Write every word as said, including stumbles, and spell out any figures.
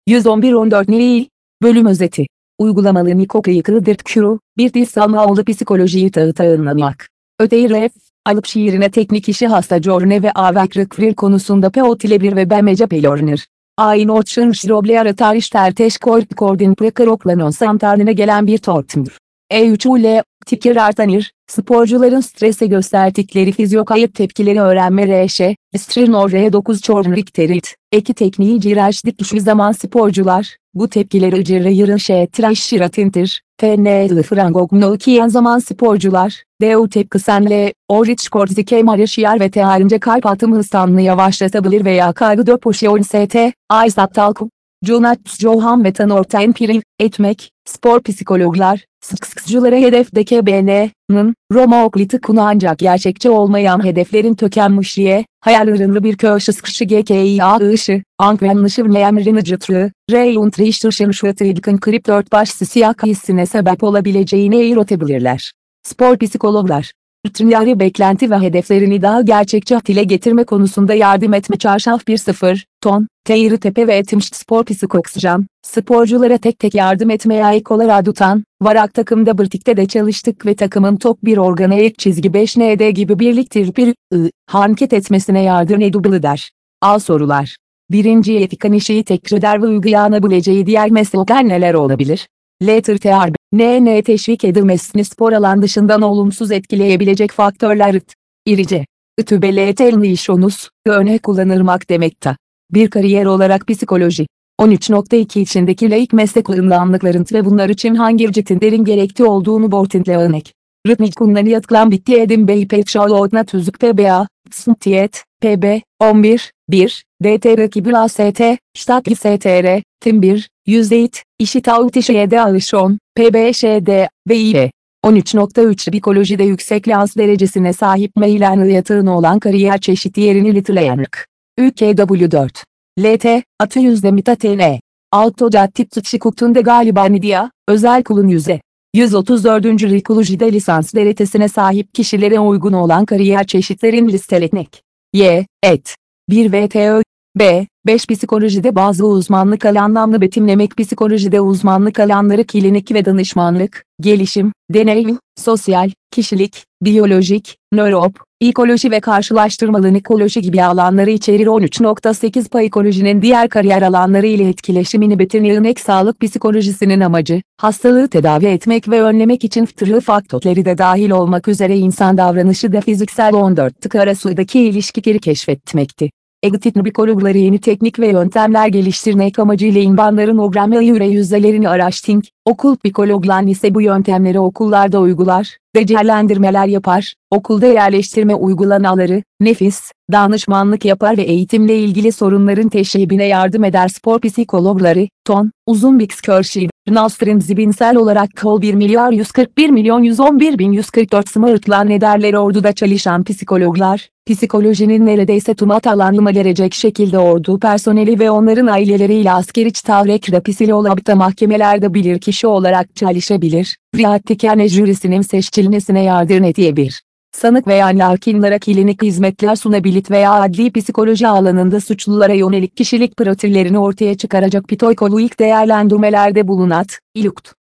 yüz on bir on dört Nil. Bölüm özeti. Uygulamalı Mikoku Kuru, bir dil salmaoğlu psikolojiyi tağı tağınlamak. Ötey ref, alıp şiirine teknik işi hasta jorne ve avaklık konusunda peot ile bir ve bemece pelornir. Ayn oçun şrobleyara tarih terteş kort kordin prekaroklanons santarnine gelen bir tortmur. E üç ule, tikir artanir, sporcuların strese gösterdikleri fizyokayıp tepkileri öğrenme reşe, strinor R dokuz çornrikterit, eki tekniği cirajdik düşü zaman sporcular, bu tepkileri ıcırı yırın şe tıraş şiratintir, T N L frangogno kiyen zaman sporcular, D U tepkisenle, oriç kortike marişyer ve teharince kalp atımı hızlanını yavaşlatabilir veya kaygı döpoşiyon S T, Aysat Talkum. Jonathan Johan ve Tanorten Piriv, etmek, spor psikologlar, sıksızcılara hedef D K B N'nin, Roma okliti konu ancak gerçekçi olmayan hedeflerin tökenmişliğe, hayallerinde bir köşe sıkışı G K I A ışı, ankvenlışı ve emrini cıtrı, Reyun triştırşın şuatırdıkın krip dört başlı siyah hissine sebep olabileceğine eğrotebilirler. Spor psikologlar, Rıtırnyari beklenti ve hedeflerini daha gerçekçi dile getirme konusunda yardım etme çarşaf bir sıfır, ton, Teyri Tepe ve Etimşt Spor Psikoksjan, sporculara tek tek yardım etmeye ayık olarak tutan, varak takımda birlikte de çalıştık ve takımın top bir organa ek çizgi beş N D gibi birliktir bir, ı, hareket etmesine yardım edubili der. Al sorular. Birinci etikan işi tekrar eder ve uygulanabileceği diğer meslekler neler olabilir? Letter T R B, N N teşvik edilmesini spor alan dışından olumsuz etkileyebilecek faktörler. İrice. Ütübeletelnişonus, örnek kullanırmak demekta. Bir kariyer olarak psikoloji. on üç nokta iki içindeki laik meslek ünvanlıkların ve bunlar için hangi citinlerin gerekli olduğunu bortintle örnek. Rıtnik kullanı klan bitti edim bey pek şalotna tüzük P B A, Sntiyet, P B, on bir, bir, D T rakibi A S T, Ştak S T R, Tim bir, yüzdeyit, işi tautişeyede alışon, P B Ş D, ve İ B. on üç nokta üç Bikolojide yüksek lisans derecesine sahip meylen yatırını olan kariyer çeşidi yerini litleyenlik. Ü K W dört. L T, atı yüzde mita T N. Alto cattip tutşikuktunde galiba nidia, özel kulun yüze. yüz otuz dördüncü Rikolojide lisans derecesine sahip kişilere uygun olan kariyer çeşitlerin listeletmek. Y, et. bir V T Ö. B. beş Psikolojide bazı uzmanlık alanlarını betimlemek. Psikolojide uzmanlık alanları klinik ve danışmanlık, gelişim, deney, sosyal, kişilik, biyolojik, nörop, ekoloji ve karşılaştırmalı nikoloji gibi alanları içerir. on üç nokta sekiz Psikolojinin diğer kariyer alanları ile etkileşimini betimlemek. Sağlık psikolojisinin amacı, hastalığı tedavi etmek ve önlemek için fıtri faktörleri de dahil olmak üzere insan davranışı da fiziksel on dört tık arasındaki ilişkileri keşfetmekti. Eğitim psikologları yeni teknik ve yöntemler geliştirmek amacıyla insanların programlı yüre yüzdelerini araştırmak, okul psikologlar ise bu yöntemleri okullarda uygular, değerlendirmeler yapar, okulda yerleştirme uygulamaları, nefis, danışmanlık yapar ve eğitimle ilgili sorunların teşhibine yardım eder. Spor psikologları, ton, uzun bir kürşi, Nastrin zibinsel olarak kol bir milyar yüz kırk bir milyon yüz on bir bin yüz kırk dört smartlan ederler. Orduda çalışan psikologlar, psikolojinin neredeyse tüm alanıma gelecek şekilde ordu personeli ve onların aileleriyle askeri tavrek rapisiyle olabilir mahkemelerde bilirkişi olarak çalışabilir, riyatikane jürisinin seçilmesine yardım edebilir. Sanık veya lakinlara klinik hizmetler sunabilir veya adli psikoloji alanında suçlulara yönelik kişilik profillerini ortaya çıkaracak psikolojik değerlendirmelerde bulunat, ilukt.